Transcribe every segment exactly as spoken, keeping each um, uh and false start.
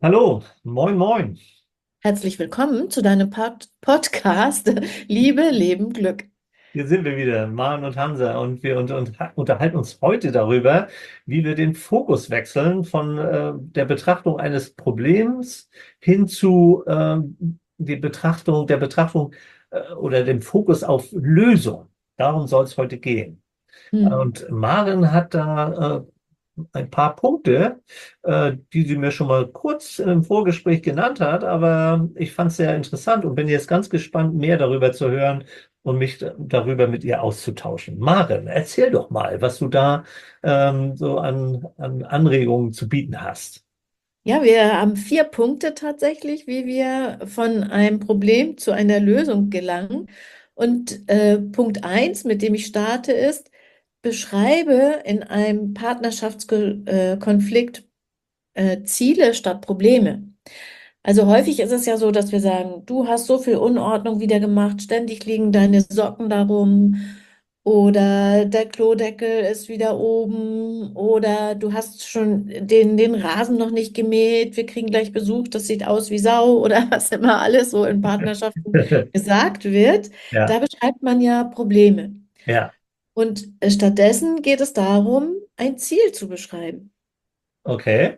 Hallo, moin, moin. Herzlich willkommen zu deinem Pod Podcast Liebe, Leben, Glück. Hier sind wir wieder, Maren und Hansa, und wir und, und, unterhalten uns heute darüber, wie wir den Fokus wechseln von äh, der Betrachtung eines Problems hin zu äh, die Betrachtung, der Betrachtung äh, oder dem Fokus auf Lösung. Darum soll es heute gehen. Hm. Und Maren hat da äh, ein paar Punkte, äh, die sie mir schon mal kurz im Vorgespräch genannt hat, aber ich fand es sehr interessant und bin jetzt ganz gespannt, mehr darüber zu hören und mich d- darüber mit ihr auszutauschen. Maren, erzähl doch mal, was du da ähm, so an, an Anregungen zu bieten hast. Ja, wir haben vier Punkte tatsächlich, wie wir von einem Problem zu einer Lösung gelangen. Und äh, Punkt eins, mit dem ich starte, ist, beschreibe in einem Partnerschaftskonflikt äh, Ziele statt Probleme. Also häufig ist es ja so, dass wir sagen, du hast so viel Unordnung wieder gemacht, ständig liegen deine Socken darum oder der Klodeckel ist wieder oben oder du hast schon den, den Rasen noch nicht gemäht, wir kriegen gleich Besuch, das sieht aus wie Sau oder was immer alles so in Partnerschaften gesagt wird. Ja, Da beschreibt man ja Probleme. ja, Und äh, stattdessen geht es darum, ein Ziel zu beschreiben. okay,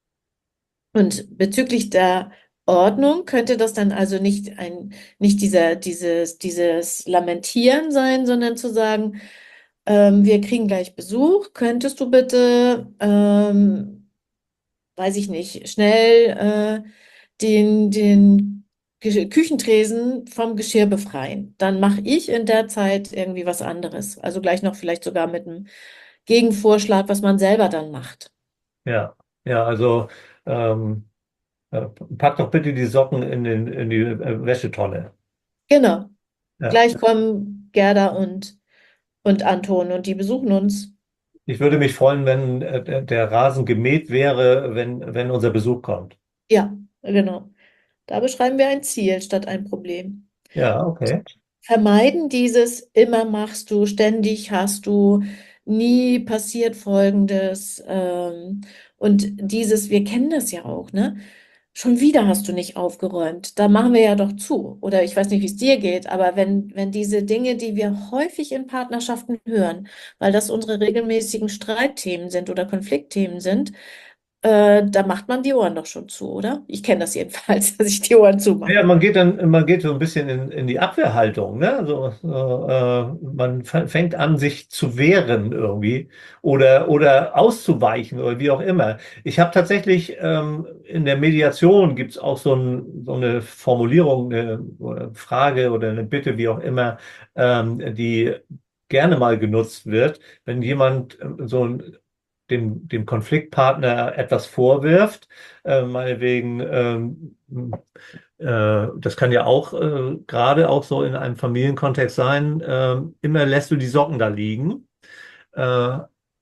Und bezüglich der Ordnung könnte das dann also nicht ein, nicht dieser, dieses, dieses Lamentieren sein, sondern zu sagen, ähm, wir kriegen gleich Besuch, könntest du bitte, ähm, weiß ich nicht, schnell äh, den, den Ge- Küchentresen vom Geschirr befreien. Dann mache ich in der Zeit irgendwie was anderes. Also gleich noch vielleicht sogar mit einem Gegenvorschlag, was man selber dann macht. ja, ja, also ähm, äh, pack doch bitte die Socken in den, in die äh, Wäschetonne. Genau. Ja. Gleich kommen Gerda und und Anton und die besuchen uns. Ich würde mich freuen, wenn äh, der der Rasen gemäht wäre, wenn, wenn unser Besuch kommt. Ja, genau. Da beschreiben wir ein Ziel statt ein Problem. Ja, okay. Vermeiden dieses immer machst du, ständig hast du, nie passiert Folgendes. Ähm, und dieses, wir kennen das ja auch, ne? Schon wieder hast du nicht aufgeräumt. Da machen wir ja doch zu. Oder ich weiß nicht, wie es dir geht, aber wenn, wenn diese Dinge, die wir häufig in Partnerschaften hören, weil das unsere regelmäßigen Streitthemen sind oder Konfliktthemen sind, äh, da macht man die Ohren doch schon zu, oder? Ich kenne das jedenfalls, dass ich die Ohren Ja, zumache. man geht dann, man geht so ein bisschen in, in die Abwehrhaltung, ne? So, so, äh, man f- fängt an, sich zu wehren irgendwie oder, oder auszuweichen oder wie auch immer. Ich habe tatsächlich ähm, in der Mediation gibt es auch so, ein, so eine Formulierung, eine, oder Frage oder eine Bitte, wie auch immer, ähm, die gerne mal genutzt wird, wenn jemand äh, so ein dem, dem Konfliktpartner etwas vorwirft, äh, meinetwegen, ähm, äh, das kann ja auch äh, gerade auch so in einem Familienkontext sein, äh, immer lässt du die Socken da liegen. Äh,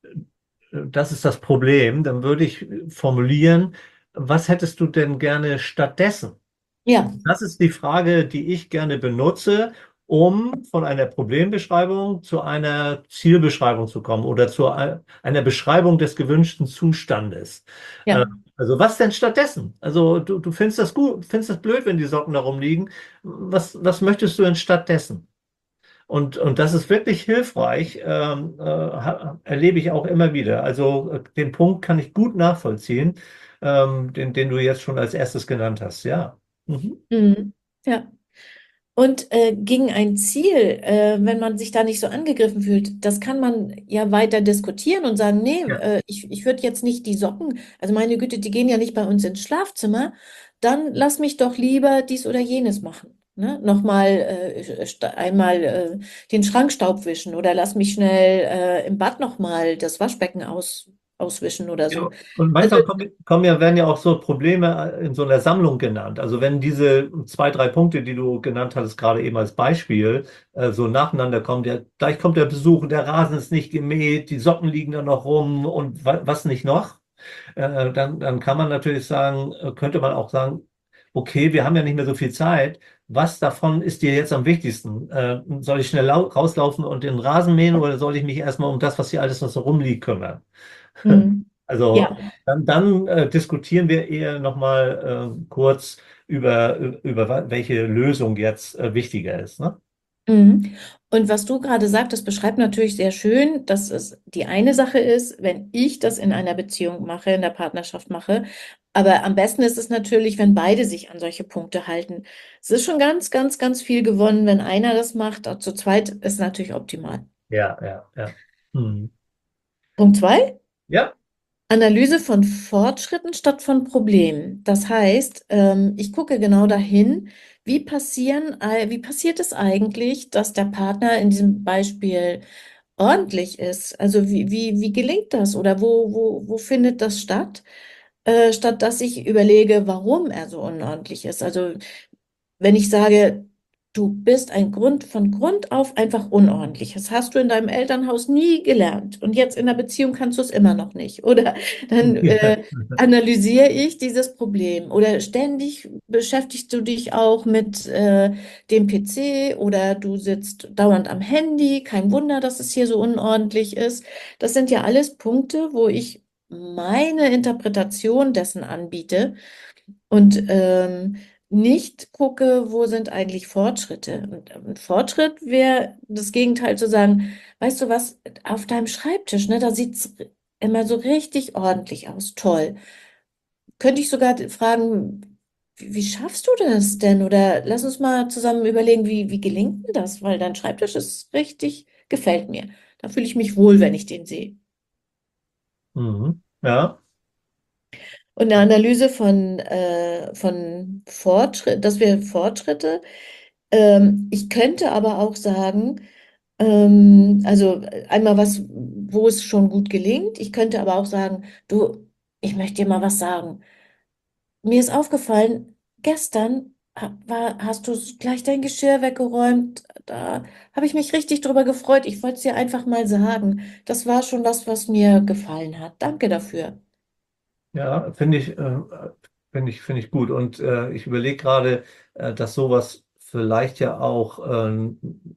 Das ist das Problem. Dann würde ich formulieren, was hättest du denn gerne stattdessen? Ja, Das ist die Frage, die ich gerne benutze, um von einer Problembeschreibung zu einer Zielbeschreibung zu kommen oder zu ein- einer Beschreibung des gewünschten Zustandes. Äh, ja. Also was denn stattdessen? Also du, du findest das gut, findest das blöd, wenn die Socken da rumliegen. Was, was möchtest du denn stattdessen? Und, und das ist wirklich hilfreich, ähm, äh, ha- erlebe ich auch immer wieder. Also äh, den Punkt kann ich gut nachvollziehen, ähm, den, den du jetzt schon als erstes genannt hast. Ja. Mhm. Mhm. Ja. Und äh, gegen ein Ziel, äh, wenn man sich da nicht so angegriffen fühlt, das kann man ja weiter diskutieren und sagen, nee, Ja. äh, ich, ich würde jetzt nicht die Socken, also meine Güte, die gehen ja nicht bei uns ins Schlafzimmer, dann lass mich doch lieber dies oder jenes machen. Ne? Nochmal äh, sta- einmal äh, den Schrankstaub wischen oder lass mich schnell äh, im Bad nochmal das Waschbecken aus, auswischen oder Ja, so. und Also, manchmal kommen, kommen ja, werden ja auch so Probleme in so einer Sammlung genannt. Also wenn diese zwei, drei Punkte, die du genannt hattest, gerade eben als Beispiel, äh, so nacheinander kommen, der, gleich kommt der Besuch und der Rasen ist nicht gemäht, die Socken liegen da noch rum und wa was nicht noch, äh, dann, dann kann man natürlich sagen, äh, könnte man auch sagen, okay, wir haben ja nicht mehr so viel Zeit. Was davon ist dir jetzt am wichtigsten? Äh, soll ich schnell lau- rauslaufen und den Rasen mähen oder soll ich mich erstmal um das, was hier alles noch so rumliegt, kümmern? hm. Also Ja. dann, dann äh, diskutieren wir eher nochmal äh, kurz über, über wa- welche Lösung jetzt äh, wichtiger ist, ne? Mhm. Und was du gerade sagtest, beschreibt natürlich sehr schön, dass es die eine Sache ist, wenn ich das in einer Beziehung mache, in der Partnerschaft mache. Aber am besten ist es natürlich, wenn beide sich an solche Punkte halten. Es ist schon ganz, ganz, ganz viel gewonnen, wenn einer das macht. Auch zu zweit ist natürlich optimal. Ja, ja, ja. Hm. Punkt zwei. Ja, Analyse von Fortschritten statt von Problemen. Das heißt, ähm, ich gucke genau dahin, wie passieren, äh, wie passiert es eigentlich, dass der Partner in diesem Beispiel ordentlich ist? Also wie, wie, wie gelingt das oder wo, wo, wo findet das statt? Äh, statt dass ich überlege, warum er so unordentlich ist. Also wenn ich sage, du bist ein Grund von Grund auf einfach unordentlich. Das hast du in deinem Elternhaus nie gelernt und jetzt in der Beziehung kannst du es immer noch nicht. Oder dann äh, analysiere ich dieses Problem. Oder ständig beschäftigst du dich auch mit äh, dem P C oder du sitzt dauernd am Handy. Kein Wunder, dass es hier so unordentlich ist. Das sind ja alles Punkte, wo ich meine Interpretation dessen anbiete und ähm, nicht gucke, wo sind eigentlich Fortschritte. Und ein Fortschritt wäre das Gegenteil zu sagen, weißt du was, auf deinem Schreibtisch, ne, da sieht es immer so richtig ordentlich aus, toll. Könnte ich sogar fragen, wie, wie schaffst du das denn? Oder lass uns mal zusammen überlegen, wie, wie gelingt denn das? Weil dein Schreibtisch ist richtig, gefällt mir. Da fühle ich mich wohl, wenn ich den sehe. mhm. Ja, Und eine Analyse von, äh, von Fortschritt, dass wir Fortschritte, ähm, ich könnte aber auch sagen, ähm, also einmal was, wo es schon gut gelingt. Ich könnte aber auch sagen, du, ich möchte dir mal was sagen. Mir ist aufgefallen, gestern ha- war, hast du gleich dein Geschirr weggeräumt. Da habe ich mich richtig drüber gefreut. Ich wollte es dir einfach mal sagen. Das war schon was, was mir gefallen hat. Danke dafür. ja, finde ich, äh, finde ich, finde ich gut. Und äh, ich überlege gerade, äh, dass sowas vielleicht ja auch ähm,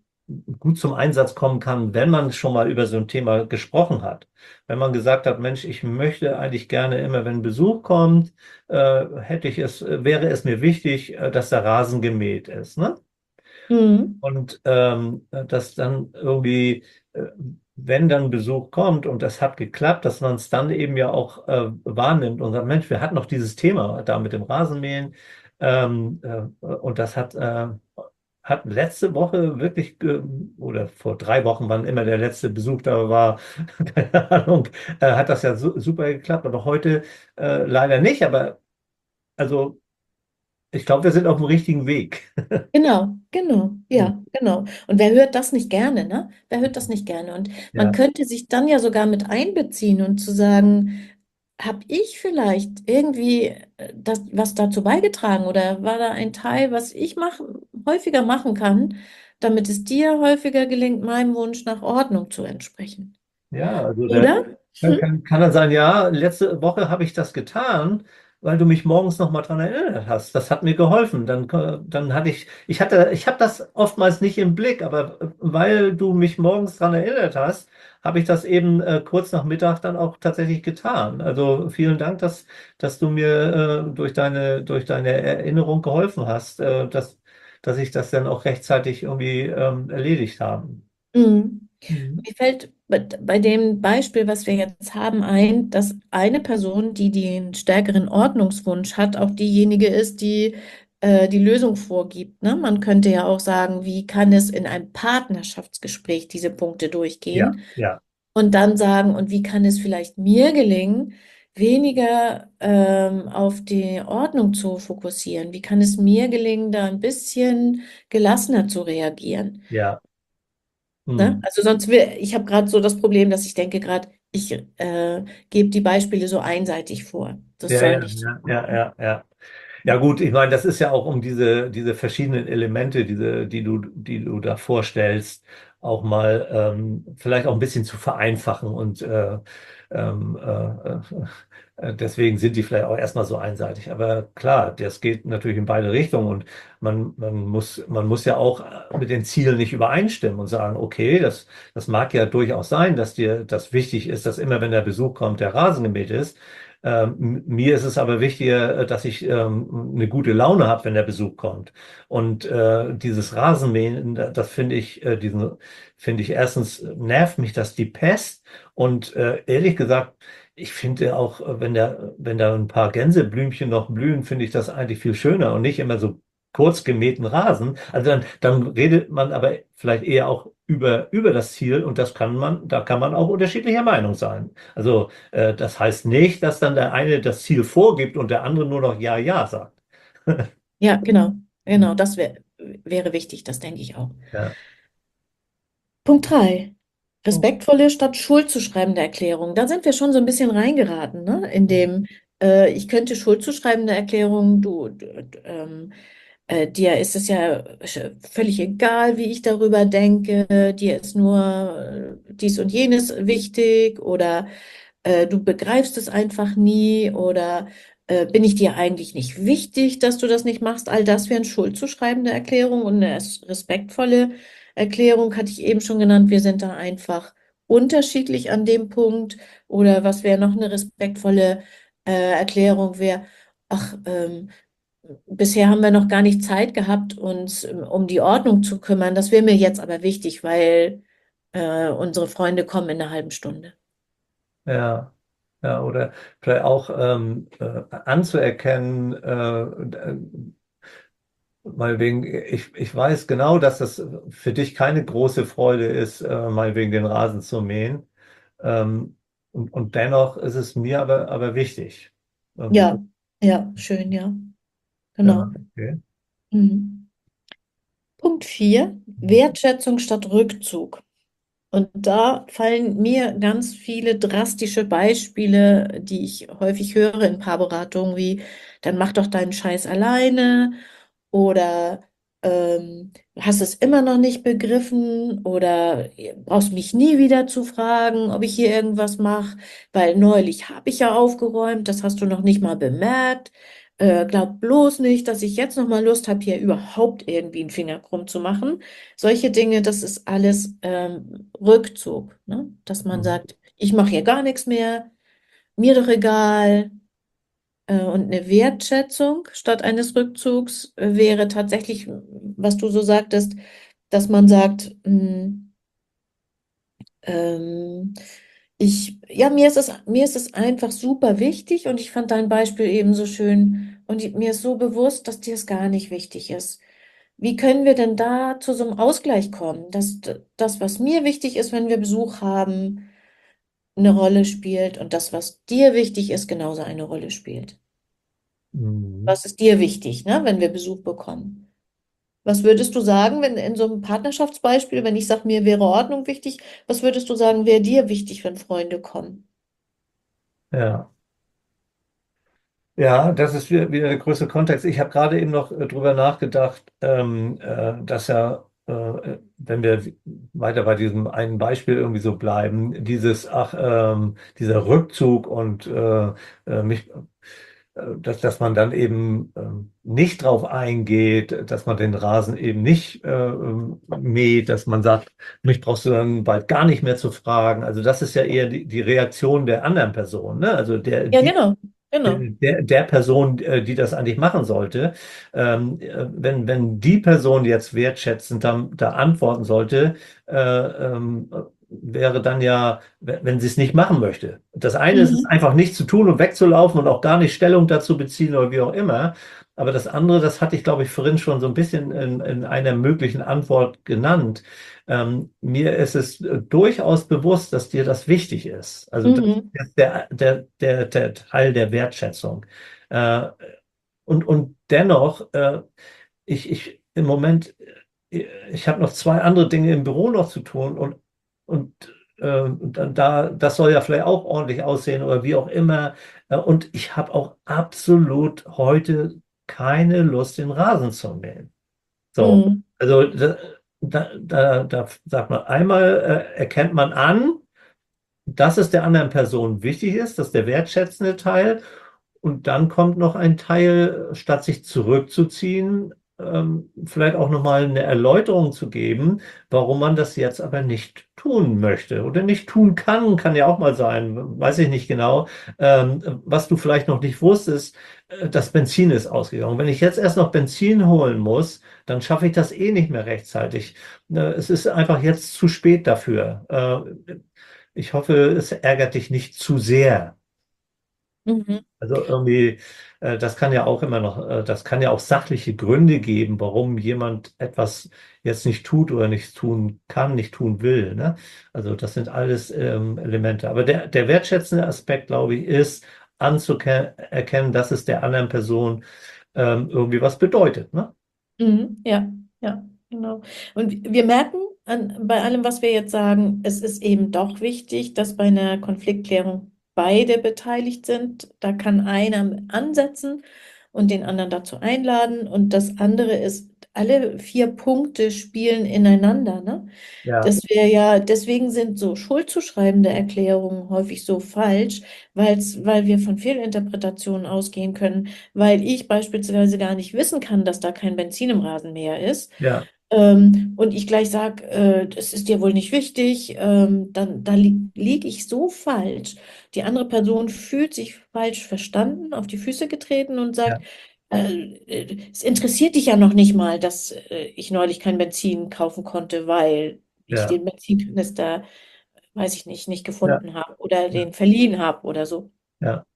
gut zum Einsatz kommen kann, wenn man schon mal über so ein Thema gesprochen hat. Wenn man gesagt hat, Mensch, ich möchte eigentlich gerne immer, wenn Besuch kommt, äh, hätte ich es, wäre es mir wichtig, äh, dass der Rasen gemäht ist, ne? Mhm. Und ähm, dass dann irgendwie, äh, wenn dann Besuch kommt und das hat geklappt, dass man es dann eben ja auch äh, wahrnimmt und sagt, Mensch, wir hatten noch dieses Thema da mit dem Rasenmähen, ähm, äh, und das hat, äh, hat letzte Woche wirklich, ge- oder vor drei Wochen, wann immer der letzte Besuch da war, keine Ahnung, äh, hat das ja su super geklappt, aber heute äh, leider nicht, aber also ich glaube, wir sind auf dem richtigen Weg. Genau, genau, ja, genau. Und wer hört das nicht gerne, ne? Wer hört das nicht gerne? Und man Ja, könnte sich dann ja sogar mit einbeziehen und zu sagen, habe ich vielleicht irgendwie äh, das, was dazu beigetragen oder war da ein Teil, was ich mach, häufiger machen kann, damit es dir häufiger gelingt, meinem Wunsch nach Ordnung zu entsprechen? ja, also der, Oder? Dann kann, kann dann sein, ja, letzte Woche habe ich das getan, weil du mich morgens noch mal dran erinnert hast. Das hat mir geholfen. Dann, ko- dann hatte ich, ich hatte, ich habe das oftmals nicht im Blick, aber äh, weil du mich morgens dran erinnert hast, habe ich das eben äh, kurz nach Mittag dann auch tatsächlich getan. Also vielen Dank, dass, dass du mir äh, durch deine, durch deine Erinnerung geholfen hast, äh, dass, dass ich das dann auch rechtzeitig irgendwie ähm, erledigt habe. Mhm. Mhm. Mir fällt bei bei dem Beispiel, was wir jetzt haben, ein, dass eine Person, die den stärkeren Ordnungswunsch hat, auch diejenige ist, die äh, die Lösung vorgibt. Ne? Man könnte ja auch sagen, wie kann es in einem Partnerschaftsgespräch diese Punkte Ja, durchgehen ja, und dann sagen, und wie kann es vielleicht mir gelingen, weniger ähm, auf die Ordnung zu fokussieren? Wie kann es mir gelingen, da ein bisschen gelassener zu reagieren? ja. Ne? Mhm. Also sonst will, ich habe gerade so das Problem, dass ich denke gerade, ich äh, gebe die Beispiele so einseitig vor. Das Ja, soll ja, nicht so ja, ja, sein. ja, ja. Ja gut, ich meine, das ist ja auch um diese, diese verschiedenen Elemente, diese, die du, die du da vorstellst, auch mal ähm, vielleicht auch ein bisschen zu vereinfachen und äh, ähm, äh, äh, deswegen sind die vielleicht auch erstmal so einseitig. Aber klar, das geht natürlich in beide Richtungen und man, man muss, man muss ja auch mit den Zielen nicht übereinstimmen und sagen, okay, das, das mag ja durchaus sein, dass dir das wichtig ist, dass immer, wenn der Besuch kommt, der Rasen gemäht ist. Ähm, mir ist es aber wichtiger, äh, dass ich ähm, eine gute Laune habe, wenn der Besuch kommt. Und äh, dieses Rasenmähen, da- das finde ich, äh, diesen, finde ich erstens nervt mich das die Pest. Und äh, ehrlich gesagt, ich finde auch, äh, wenn da, wenn da ein paar Gänseblümchen noch blühen, finde ich das eigentlich viel schöner und nicht immer so kurz gemähten Rasen. Also dann, dann redet man aber vielleicht eher auch über, über das Ziel und das kann man, da kann man auch unterschiedlicher Meinung sein. Also äh, das heißt nicht, dass dann der eine das Ziel vorgibt und der andere nur noch Ja, Ja sagt. Ja, genau. Genau, das wär, wäre wichtig, das denke ich auch. Ja. Punkt drei. Respektvolle statt schuldzuschreibende Erklärung. Da sind wir schon so ein bisschen reingeraten, ne? In dem, äh, ich könnte schuldzuschreibende Erklärung, du, du ähm, äh, dir ist es ja sch- völlig egal, wie ich darüber denke, dir ist nur äh, dies und jenes wichtig oder äh, du begreifst es einfach nie oder äh, bin ich dir eigentlich nicht wichtig, dass du das nicht machst? All das wären schuldzuschreibende Erklärung und eine respektvolle Erklärung hatte ich eben schon genannt. Wir sind da einfach unterschiedlich an dem Punkt. Oder was wäre noch eine respektvolle äh, Erklärung wäre, ach, ähm, bisher haben wir noch gar nicht Zeit gehabt, uns ähm, um die Ordnung zu kümmern. Das wäre mir jetzt aber wichtig, weil äh, unsere Freunde kommen in einer halben Stunde. Ja, ja, oder vielleicht auch ähm, äh, anzuerkennen, äh, meinetwegen, ich, ich weiß genau, dass das für dich keine große Freude ist, äh, meinetwegen den Rasen zu mähen. Ähm, und, und dennoch ist es mir aber, aber wichtig. Ähm, Ja, ja, schön, ja, ja, genau. okay. Mhm. Punkt vier: Wertschätzung statt Rückzug. Und da fallen mir ganz viele drastische Beispiele, die ich häufig höre in Paarberatungen, wie, dann mach doch deinen Scheiß alleine oder ähm, hast es immer noch nicht begriffen oder brauchst mich nie wieder zu fragen, ob ich hier irgendwas mache, weil neulich habe ich ja aufgeräumt, das hast du noch nicht mal bemerkt. Äh, glaub bloß nicht, dass ich jetzt noch mal Lust habe, hier überhaupt irgendwie einen Finger krumm zu machen. Solche Dinge, das ist alles ähm, Rückzug, ne? Dass man Mhm. sagt, ich mache hier gar nichts mehr, mir doch egal. Äh, und eine Wertschätzung statt eines Rückzugs äh, wäre tatsächlich, was du so sagtest, dass man sagt, mh, ähm, ich, ja, mir ist es, mir ist es einfach super wichtig und ich fand dein Beispiel eben so schön und ich, mir ist so bewusst, dass dir es gar nicht wichtig ist. Wie können wir denn da zu so einem Ausgleich kommen, dass d- das, was mir wichtig ist, wenn wir Besuch haben, eine Rolle spielt und das, was dir wichtig ist, genauso eine Rolle spielt? Mhm. Was ist dir wichtig, ne, wenn wir Besuch bekommen? Was würdest du sagen, wenn in so einem Partnerschaftsbeispiel, wenn ich sage, mir wäre Ordnung wichtig, was würdest du sagen, wäre dir wichtig, wenn Freunde kommen? Ja. Ja, das ist wieder, wieder der größere Kontext. Ich habe gerade eben noch äh, drüber nachgedacht, ähm, äh, dass ja, äh, wenn wir weiter bei diesem einen Beispiel irgendwie so bleiben, dieses, ach, ähm, dieser Rückzug und äh, äh, mich, äh, dass, dass man dann eben ähm, nicht drauf eingeht, dass man den Rasen eben nicht äh, ähm, mäht, dass man sagt, mich brauchst du dann bald gar nicht mehr zu fragen. Also das ist ja eher die, die Reaktion der anderen Person, ne? Also der, Ja, die genau, genau. der, der Person, äh, die das eigentlich machen sollte, ähm, äh, wenn, wenn die Person jetzt wertschätzend da, da antworten sollte, äh, ähm, wäre dann ja, wenn wenn sie es nicht machen möchte. Das eine ist es Mhm. einfach nicht zu tun und wegzulaufen und auch gar nicht Stellung dazu beziehen oder wie auch immer. Aber das andere, das hatte ich, glaube ich, vorhin schon so ein bisschen in, in einer möglichen Antwort genannt. Ähm, mir ist es äh, durchaus bewusst, dass dir das wichtig ist. Also das Mhm. ist der, der, der, der Teil der Wertschätzung. Äh, und, und dennoch, äh, ich, ich im Moment, äh, ich habe noch zwei andere Dinge im Büro noch zu tun und, und äh, und dann da, das soll ja vielleicht auch ordentlich aussehen oder wie auch immer. Äh, und ich habe auch absolut heute keine Lust, den Rasen zu mähen. So, Mhm. also da, da, da, da sagt man einmal, äh, erkennt man an, dass es der anderen Person wichtig ist, das ist der wertschätzende Teil. Und dann kommt noch ein Teil, statt sich zurückzuziehen, ähm, vielleicht auch nochmal eine Erläuterung zu geben, warum man das jetzt aber nicht tun möchte oder nicht tun kann, kann ja auch mal sein, weiß ich nicht genau. Ähm, was du vielleicht noch nicht wusstest, äh, das Benzin ist ausgegangen. Wenn ich jetzt erst noch Benzin holen muss, dann schaffe ich das eh nicht mehr rechtzeitig. Äh, es ist einfach jetzt zu spät dafür. Äh, ich hoffe, es ärgert dich nicht zu sehr. Mhm. Also irgendwie, äh, das kann ja auch immer noch, äh, das kann ja auch sachliche Gründe geben, warum jemand etwas jetzt nicht tut oder nicht tun kann, nicht tun will, ne? Also das sind alles ähm, Elemente. Aber der, der wertschätzende Aspekt, glaube ich, ist anzuerkennen, dass es der anderen Person ähm, irgendwie was bedeutet, ne? Mhm. Ja, ja, genau. Und wir merken an, bei allem, was wir jetzt sagen, es ist eben doch wichtig, dass bei einer Konfliktklärung beide beteiligt sind. Da kann einer ansetzen und den anderen dazu einladen. Und das andere ist, alle vier Punkte spielen ineinander, ne? Ja, Das wäre ja, deswegen sind so schuldzuschreibende Erklärungen häufig so falsch, weil's, weil wir von Fehlinterpretationen ausgehen können, weil ich beispielsweise gar nicht wissen kann, dass da kein Benzin im Rasenmäher ist. ja, Ähm, und ich gleich sage, äh, das ist dir wohl nicht wichtig, ähm, dann da li liege ich so falsch. Die andere Person fühlt sich falsch verstanden, auf die Füße getreten und sagt, ja, äh, äh, es interessiert dich ja noch nicht mal, dass äh, ich neulich kein Benzin kaufen konnte, weil ich ja, den Benzinkanister, weiß ich nicht, nicht ja, gefunden habe oder ja, den verliehen habe oder so. ja.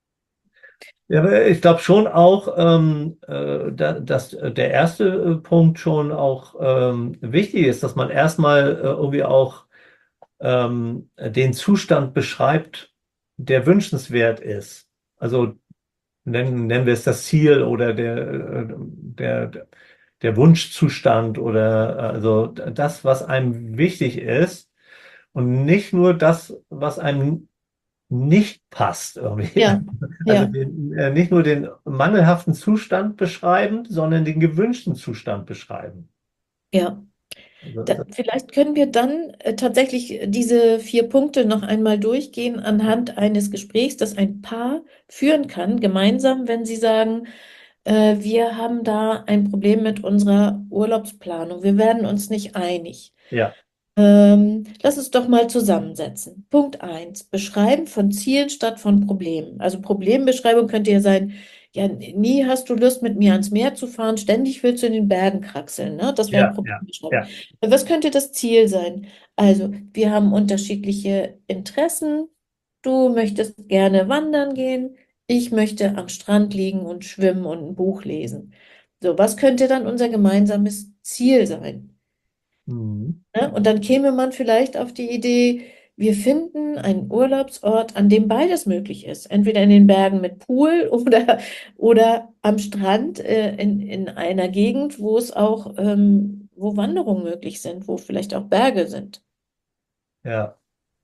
Ja, aber ich glaube schon auch, ähm, äh, da, dass der erste äh, Punkt schon auch ähm, wichtig ist, dass man erstmal äh, irgendwie auch ähm, den Zustand beschreibt, der wünschenswert ist. Also nennen, nennen wir es das Ziel oder der, äh, der, der Wunschzustand oder äh, also das, was einem wichtig ist und nicht nur das, was einem nicht passt irgendwie. Ja, Also ja. den, äh, nicht nur den mangelhaften Zustand beschreiben, sondern den gewünschten Zustand beschreiben. Ja. Also, Da, also, vielleicht können wir dann äh, tatsächlich diese vier Punkte noch einmal durchgehen anhand eines Gesprächs, das ein Paar führen kann, gemeinsam, wenn sie sagen, äh, wir haben da ein Problem mit unserer Urlaubsplanung, wir werden uns nicht einig. ja, Ähm, lass uns doch mal zusammensetzen. Punkt eins: Beschreiben von Zielen statt von Problemen. Also Problembeschreibung könnte ja sein, ja, nie hast du Lust, mit mir ans Meer zu fahren, ständig willst du in den Bergen kraxeln, ne? Das wäre ja, ja, Problembeschreibung. ja, Was könnte das Ziel sein? Also, wir haben unterschiedliche Interessen. Du möchtest gerne wandern gehen. Ich möchte am Strand liegen und schwimmen und ein Buch lesen. So, was könnte dann unser gemeinsames Ziel sein? mhm. Ne? Und dann käme man vielleicht auf die Idee, wir finden einen Urlaubsort, an dem beides möglich ist. Entweder in den Bergen mit Pool oder, oder am Strand äh, in, in einer Gegend, wo es auch, ähm, wo Wanderungen möglich sind, wo vielleicht auch Berge sind. Ja.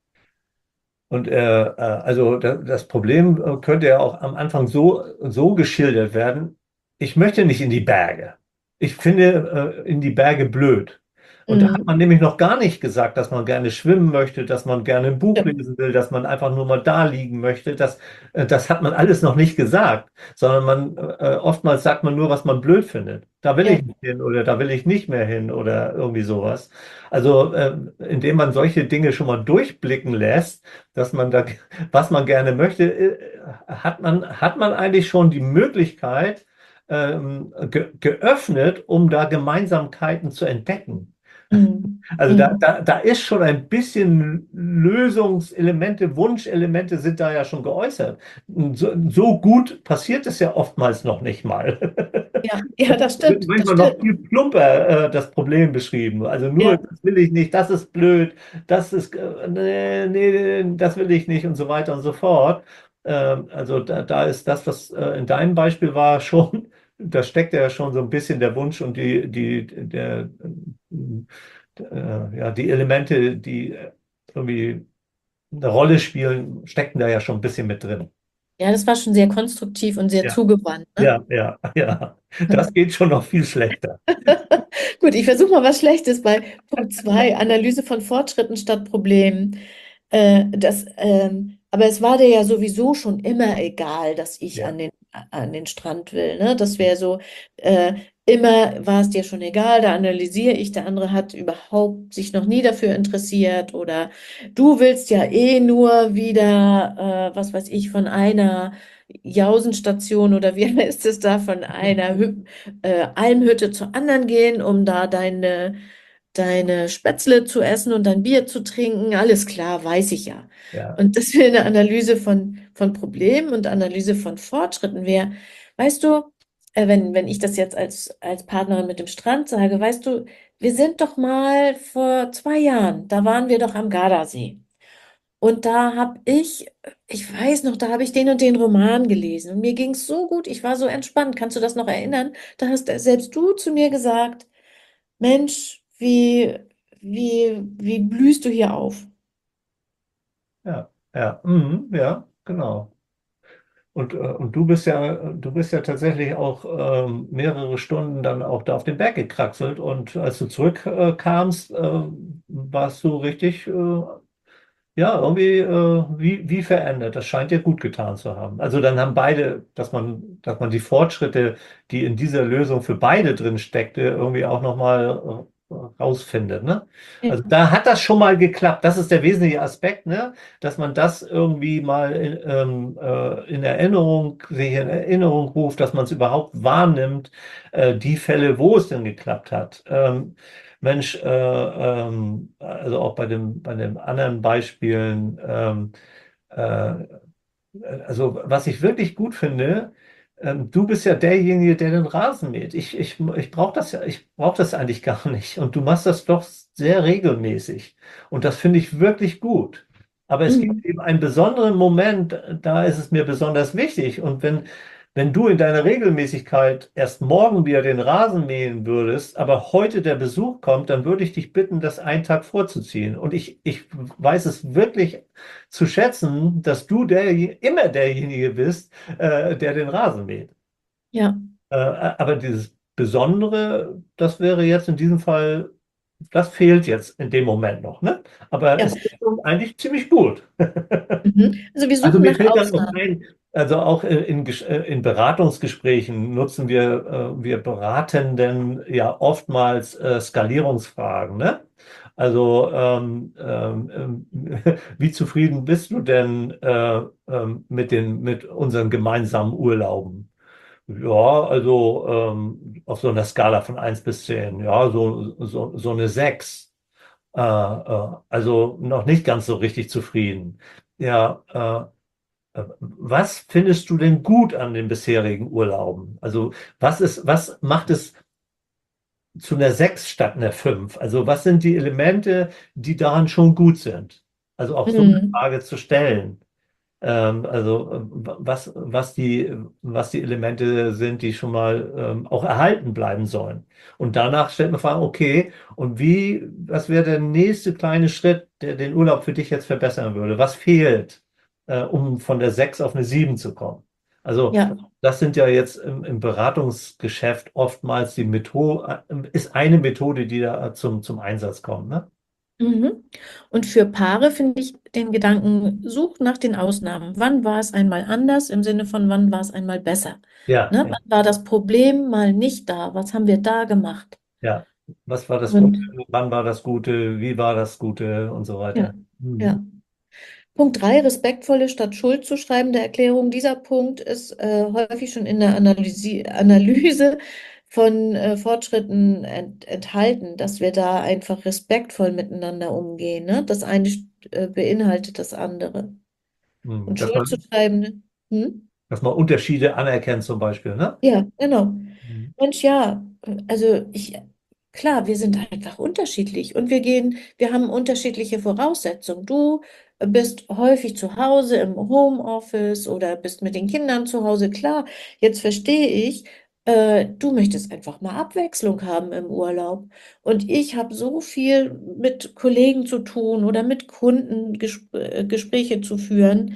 Und äh, äh, also da, das Problem äh, könnte ja auch am Anfang so, so geschildert werden. Ich möchte nicht in die Berge. Ich finde äh, in die Berge blöd. Und da hat man Mhm. nämlich noch gar nicht gesagt, dass man gerne schwimmen möchte, dass man gerne ein Buch Stimmt. lesen will, dass man einfach nur mal da liegen möchte. Das, äh, das hat man alles noch nicht gesagt, sondern man äh, oftmals sagt man nur, was man blöd findet. Da will Ja. ich nicht hin oder da will ich nicht mehr hin oder irgendwie sowas. Also äh, indem man solche Dinge schon mal durchblicken lässt, dass man da, was man gerne möchte, äh, hat man, hat man eigentlich schon die Möglichkeit ähm, ge geöffnet, um da Gemeinsamkeiten zu entdecken. Mhm. Also da, Mhm. da, da ist schon ein bisschen Lösungselemente, Wunschelemente sind da ja schon geäußert. So, so gut passiert es ja oftmals noch nicht mal. Ja, ja, das Wird stimmt, das manchmal noch stimmt. viel plumper äh, das Problem beschrieben. Also nur, Ja. das will ich nicht, das ist blöd, das ist, äh, nee, nee, das will ich nicht und so weiter und so fort. Ähm, also da, da ist das, was äh, in deinem Beispiel war, schon, da steckt ja schon so ein bisschen der Wunsch und die, die, der, äh, ja, die Elemente, die irgendwie eine Rolle spielen, stecken da ja schon ein bisschen mit drin. Ja, das war schon sehr konstruktiv und sehr Ja, zugewandt, ne? ja, ja, ja. Das geht schon noch viel schlechter. Gut, ich versuche mal was Schlechtes bei Punkt zwei: Analyse von Fortschritten statt Problemen. Äh, das, ähm, aber es war dir ja sowieso schon immer egal, dass ich Ja, an den, an den Strand will, ne? Das wäre so, äh, immer war es dir schon egal, da analysiere ich, der andere hat überhaupt sich noch nie dafür interessiert oder du willst ja eh nur wieder, äh, was weiß ich, von einer Jausenstation oder wie heißt es da, von einer Hü äh, Almhütte zur anderen gehen, um da deine deine Spätzle zu essen und dein Bier zu trinken, alles klar, weiß ich ja. ja, Und dass wir eine Analyse von, von Problemen und Analyse von Fortschritten wäre, weißt du, äh, wenn, wenn ich das jetzt als, als Partnerin mit dem Strand sage, weißt du, wir sind doch mal vor zwei Jahren, da waren wir doch am Gardasee. Und da habe ich, ich weiß noch, da habe ich den und den Roman gelesen und mir ging es so gut, ich war so entspannt. Kannst du das noch erinnern? Da hast selbst du zu mir gesagt, Mensch, wie, wie, wie blühst du hier auf? ja, ja, mhm, ja, genau. Und, äh, und du bist ja, du bist ja tatsächlich auch ähm, mehrere Stunden dann auch da auf den Berg gekraxelt und als du zurückkamst, äh, kamst, äh, warst du richtig, äh, ja, irgendwie äh, wie, wie verändert. Das scheint dir gut getan zu haben. Also dann haben beide, dass man, dass man die Fortschritte, die in dieser Lösung für beide drin steckte, irgendwie auch nochmal äh, rausfindet, ne? Ja, Also da hat das schon mal geklappt. Das ist der wesentliche Aspekt, ne? Dass man das irgendwie mal in, ähm, äh, in Erinnerung, sich in Erinnerung ruft, dass man es überhaupt wahrnimmt, äh, die Fälle, wo es denn geklappt hat. Ähm, Mensch, äh, ähm, also auch bei dem, bei den anderen Beispielen, ähm, äh, also was ich wirklich gut finde, ähm, du bist ja derjenige, der den Rasen mäht. Ich, ich, ich brauche das ja, ich brauche das eigentlich gar nicht. Und du machst das doch sehr regelmäßig. Und das finde ich wirklich gut. Aber es mhm. gibt eben einen besonderen Moment, da ist es mir besonders wichtig. Und wenn, wenn du in deiner Regelmäßigkeit erst morgen wieder den Rasen mähen würdest, aber heute der Besuch kommt, dann würde ich dich bitten, das einen Tag vorzuziehen. Und ich, ich weiß es wirklich zu schätzen, dass du der, immer derjenige bist, äh, der den Rasen mäht. Ja, Äh, aber dieses Besondere, das wäre jetzt in diesem Fall, das fehlt jetzt in dem Moment noch, ne? Aber ja. es ist schon eigentlich ziemlich gut. Mhm. Also wir Also suchen mir nach fällt dann noch Ausnahmen. ein, also auch in, in, Ges- äh, in Beratungsgesprächen nutzen wir, äh, wir Beratenden ja oftmals äh, Skalierungsfragen, ne? Also ähm, ähm, ähm, wie zufrieden bist du denn äh, ähm, mit den, mit unseren gemeinsamen Urlauben? Ja, also ähm, auf so einer Skala von eins bis zehn, ja, so, so, so eine sechs. Äh, äh, also noch nicht ganz so richtig zufrieden. Ja, äh, was findest du denn gut an den bisherigen Urlauben? Also was ist, was macht es zu einer sechs statt einer fünf? Also was sind die Elemente, die daran schon gut sind? Also auch so eine Mhm. Frage zu stellen. Ähm, also äh, was, was die, was die Elemente sind, die schon mal ähm, auch erhalten bleiben sollen. Und danach stellt man Fragen, okay, und wie, was wäre der nächste kleine Schritt, der den Urlaub für dich jetzt verbessern würde? Was fehlt, äh, um von der sechs auf eine sieben zu kommen? Also Ja. das sind ja jetzt im, im Beratungsgeschäft oftmals die Methode, ist eine Methode, die da zum, zum Einsatz kommt, ne? Mhm. Und für Paare finde ich den Gedanken, sucht nach den Ausnahmen. Wann war es einmal anders im Sinne von, wann war es einmal besser? Ja, Ne? ja. Wann war das Problem mal nicht da? Was haben wir da gemacht? Ja, was war das Und Gute? Wann war das Gute? Wie war das Gute? Und so weiter. ja, Mhm. ja. Punkt drei, respektvolle statt Schuld zu schreibende Erklärung. Dieser Punkt ist äh, häufig schon in der Analyse, Analyse von äh, Fortschritten ent, enthalten, dass wir da einfach respektvoll miteinander umgehen. Ne? Das eine äh, beinhaltet das andere. Mhm. Und Dass Schuld zu man, schreiben, hm? dass man Unterschiede anerkennt, zum Beispiel, ne? Ja, genau. Mhm. Mensch, ja, also ich, klar, wir sind einfach unterschiedlich und wir gehen, wir haben unterschiedliche Voraussetzungen. Du bist häufig zu Hause im Homeoffice oder bist mit den Kindern zu Hause. Klar, jetzt verstehe ich, äh, du möchtest einfach mal Abwechslung haben im Urlaub. Und ich habe so viel mit Kollegen zu tun oder mit Kunden Gesp äh, Gespräche zu führen.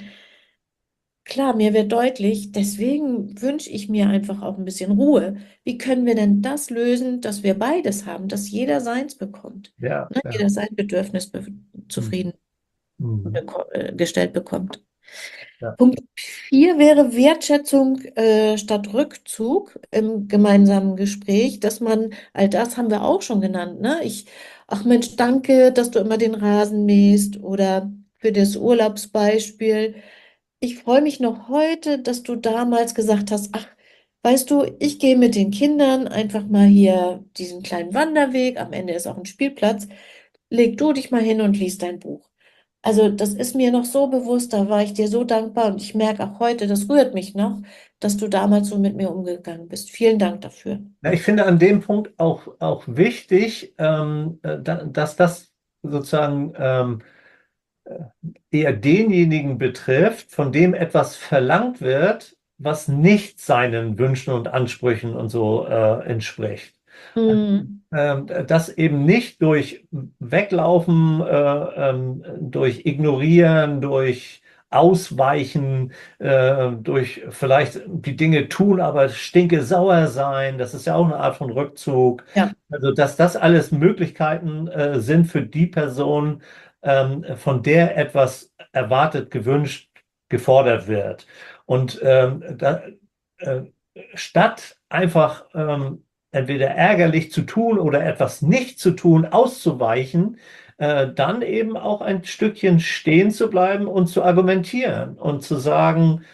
Klar, mir wird deutlich, deswegen wünsche ich mir einfach auch ein bisschen Ruhe. Wie können wir denn das lösen, dass wir beides haben, dass jeder seins bekommt, Ja, ne? ja. Jeder sein Bedürfnis be Mhm. zufrieden. Mhm. beko- äh, gestellt bekommt. Ja. Punkt vier wäre Wertschätzung äh, statt Rückzug im gemeinsamen Gespräch, dass man, all das haben wir auch schon genannt, ne? Ich, ach Mensch, danke, dass du immer den Rasen mähst oder für das Urlaubsbeispiel. Ich freue mich noch heute, dass du damals gesagt hast, ach, weißt du, ich gehe mit den Kindern einfach mal hier diesen kleinen Wanderweg, am Ende ist auch ein Spielplatz, leg du dich mal hin und lies dein Buch. Also das ist mir noch so bewusst, da war ich dir so dankbar und ich merke auch heute, das rührt mich noch, dass du damals so mit mir umgegangen bist. Vielen Dank dafür. Ja, ich finde an dem Punkt auch, auch wichtig, ähm, äh, da, dass das sozusagen ähm, eher denjenigen betrifft, von dem etwas verlangt wird, was nicht seinen Wünschen und Ansprüchen und so äh, entspricht. Mhm. Ähm, das eben nicht durch Weglaufen, äh, ähm, durch Ignorieren, durch Ausweichen, äh, durch vielleicht die Dinge tun, aber stinke sauer sein. Das ist ja auch eine Art von Rückzug. Ja. Also, dass das alles Möglichkeiten äh, sind für die Person, ähm, von der etwas erwartet, gewünscht, gefordert wird. Und ähm, da, äh, statt einfach ähm, entweder ärgerlich zu tun oder etwas nicht zu tun, auszuweichen, äh, dann eben auch ein Stückchen stehen zu bleiben und zu argumentieren und zu sagen,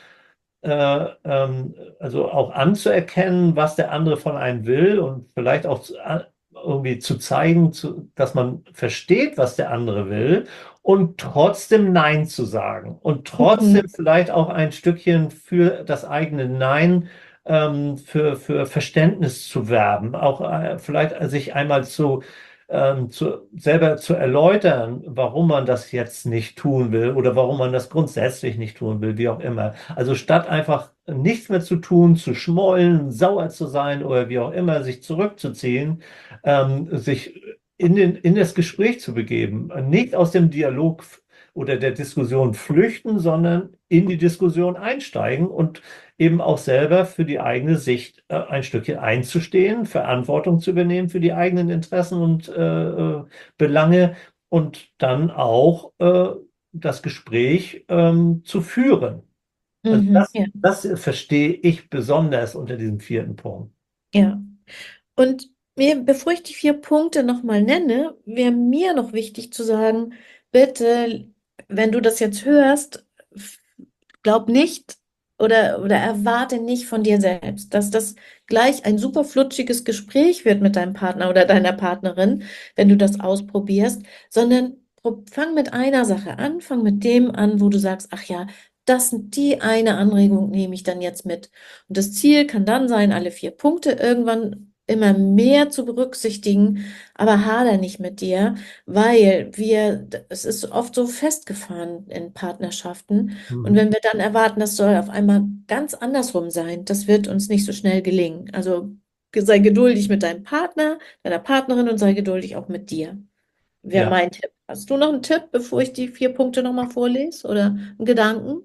äh, ähm, also auch anzuerkennen, was der andere von einem will und vielleicht auch zu, äh, irgendwie zu zeigen, zu, dass man versteht, was der andere will und trotzdem Nein zu sagen und trotzdem Mhm. vielleicht auch ein Stückchen für das eigene Nein ähm, für, für Verständnis zu werben, auch äh, vielleicht sich einmal zu ähm, zu, selber zu erläutern, warum man das jetzt nicht tun will oder warum man das grundsätzlich nicht tun will, wie auch immer. Also statt einfach nichts mehr zu tun, zu schmollen, sauer zu sein oder wie auch immer, sich zurückzuziehen, ähm, sich in den, in das Gespräch zu begeben, nicht aus dem Dialog oder der Diskussion flüchten, sondern in die Diskussion einsteigen und eben auch selber für die eigene Sicht äh, ein Stückchen einzustehen, Verantwortung zu übernehmen für die eigenen Interessen und äh, äh, Belange und dann auch äh, das Gespräch ähm, zu führen. Also Mhm. das, Ja. das verstehe ich besonders unter diesem vierten Punkt. Ja. Und mir, bevor ich die vier Punkte nochmal nenne, wäre mir noch wichtig zu sagen, bitte, wenn du das jetzt hörst, f- glaub nicht oder, oder erwarte nicht von dir selbst, dass das gleich ein super flutschiges Gespräch wird mit deinem Partner oder deiner Partnerin, wenn du das ausprobierst, sondern pro- fang mit einer Sache an, fang mit dem an, wo du sagst, ach ja, das, die eine Anregung nehme ich dann jetzt mit. Und das Ziel kann dann sein, alle vier Punkte irgendwann immer mehr zu berücksichtigen, aber hader nicht mit dir, weil wir, es ist oft so festgefahren in Partnerschaften. Und Mhm. wenn wir dann erwarten, das soll auf einmal ganz andersrum sein, das wird uns nicht so schnell gelingen. Also sei geduldig mit deinem Partner, deiner Partnerin und sei geduldig auch mit dir. Wäre Ja. mein Tipp. Hast du noch einen Tipp, bevor ich die vier Punkte nochmal vorlese oder einen Gedanken?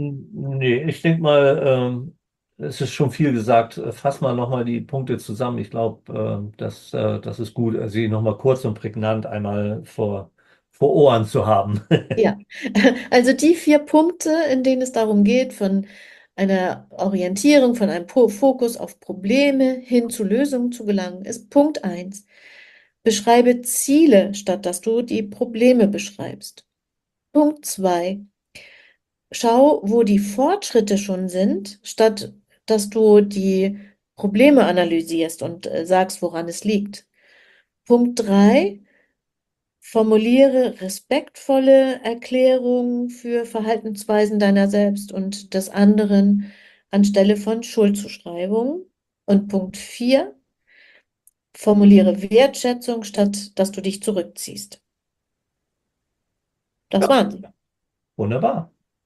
Nee, ich denke mal, ähm, es ist schon viel gesagt. Fass mal nochmal die Punkte zusammen. Ich glaube, ähm, das, äh, das ist gut, sie nochmal kurz und prägnant einmal vor, vor Ohren zu haben. Ja, also die vier Punkte, in denen es darum geht, von einer Orientierung, von einem Po- Fokus auf Probleme hin zu Lösungen zu gelangen, ist Punkt eins. Beschreibe Ziele, statt dass du die Probleme beschreibst. Punkt zwei. Schau, wo die Fortschritte schon sind, statt dass du die Probleme analysierst und äh, sagst, woran es liegt. Punkt drei. Formuliere respektvolle Erklärungen für Verhaltensweisen deiner selbst und des anderen anstelle von Schuldzuschreibungen. Und Punkt vier: Formuliere Wertschätzung, statt dass du dich zurückziehst. Das Ja, waren sie. wunderbar.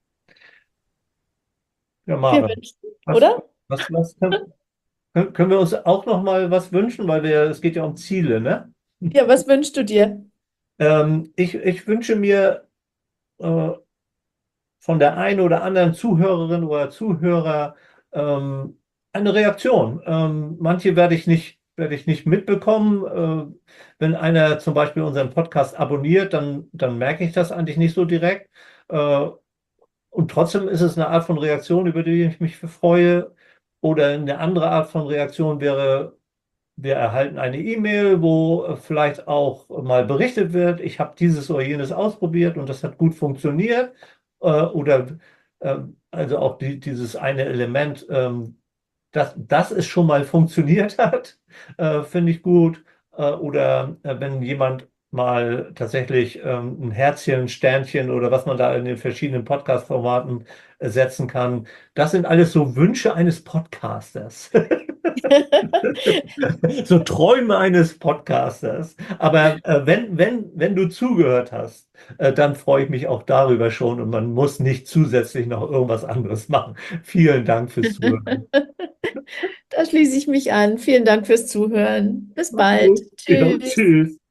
Ja, Wir Maren, wünschen, was, oder? was, was können, können wir uns auch noch mal was wünschen, weil wir, es geht ja um Ziele, ne? Ja, was wünschst du dir? Ähm, ich, ich wünsche mir äh, von der einen oder anderen Zuhörerin oder Zuhörer ähm, eine Reaktion. Ähm, manche werde ich nicht werde ich nicht mitbekommen. Äh, wenn einer zum Beispiel unseren Podcast abonniert, dann, dann merke ich das eigentlich nicht so direkt. Äh, und trotzdem ist es eine Art von Reaktion, über die ich mich freue. Oder eine andere Art von Reaktion wäre, wir erhalten eine E-Mail, wo äh, vielleicht auch mal berichtet wird, ich habe dieses oder jenes ausprobiert und das hat gut funktioniert. Äh, oder ähm, also auch die, dieses eine Element, ähm, dass, dass es schon mal funktioniert hat, äh, finde ich gut. Äh, oder äh, wenn jemand mal tatsächlich ähm, ein Herzchen, ein Sternchen oder was man da in den verschiedenen Podcast-Formaten äh, setzen kann. Das sind alles so Wünsche eines Podcasters. So Träume eines Podcasters. Aber äh, wenn, wenn, wenn du zugehört hast, äh, dann freue ich mich auch darüber schon und man muss nicht zusätzlich noch irgendwas anderes machen. Vielen Dank fürs Zuhören. Da schließe ich mich an. Vielen Dank fürs Zuhören. Bis Mach's bald. gut. Ja, Tschüss. tschüss.